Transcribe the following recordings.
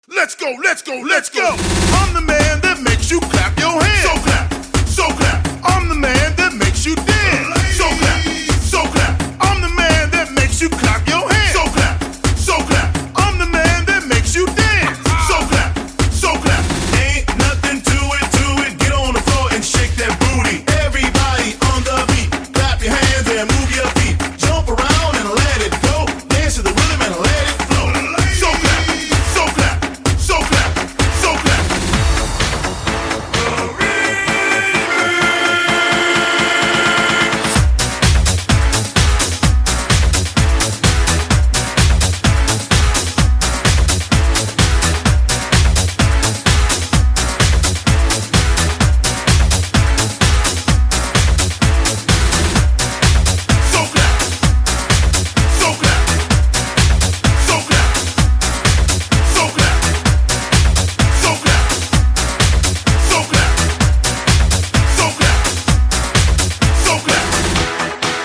Let's go, let's go, let's go. I'm the man that makes you clap your hands. So clap, so clap. I'm the man that makes you dance. So clap, so clap. I'm the man that makes you clap your hands. So clap, so clap. I'm the man that makes you dance. So clap, so clap. Ain't nothing to it. Get on the floor and shake that booty. Everybody on the beat, clap your hands and move your feet. Jump around and let it go. Dance to the rhythm and let it flow. So clap, so clap, so clap, so clap.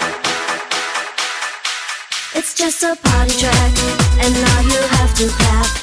It's just a party track, and now you have to clap.